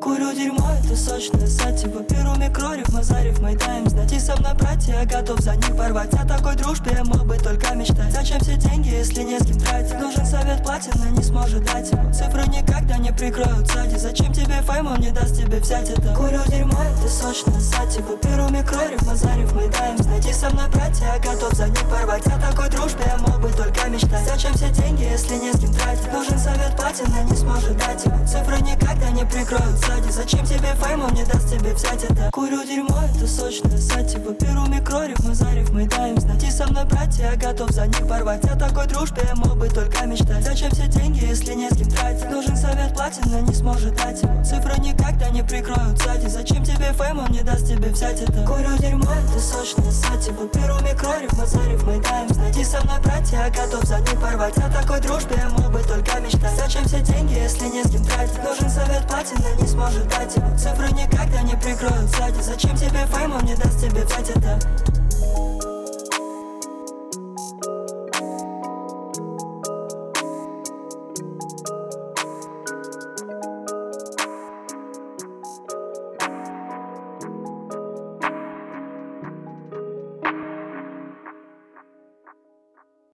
Курю дерьмо, это сочное сативо. Беру микрориф, мазарив, мой таймс. Найти со мной братья, я готов за них порвать. О такой дружбе я мог бы только мечтать. Зачем все деньги, если не с кем тратить? Нужен совет, платина не сможет дать его. Цифры никогда не прикроют сзади. Зачем тебе фейм, он не даст тебе взять это. Курю дерьмо, это сочное сативо. Беру микрориф, мазарив, мой таймс. Найти со мной братья, я готов за них порвать. О такой дружбе я мог бы только мечтать. Зачем все деньги, если не с кем тратить? Нужен совет, платина не сможет дать его. Цифры никогда не прикроют сзади. Зачем тебе фейм, он не даст тебе взять это. Курю дерьмо, это сочное сативо. Беру микрориф, мазарив, мой таймс. Найти со мной братья, я готов за них порвать. О такой дружбе я мог бы только мечтать. Зачем все деньги, если не с кем тратить? Нужен совет, платина не сможет дать его. Цифры никогда не прикроют сзади. Зачем тебе фейм, он не даст тебе взять это. Курю дерьмо, это сочное сативо. Беру микрориф, мазарив, мой таймс. Найти со мной братья, я готов за них порвать. О такой дружбе я мог бы только мечтать. Зачем все деньги, если не с кем тратить? Нужен совет, платина не сможет дать его. Цифры никогда не прикроют сзади. Зачем тебе фейм, он не даст тебе взять это.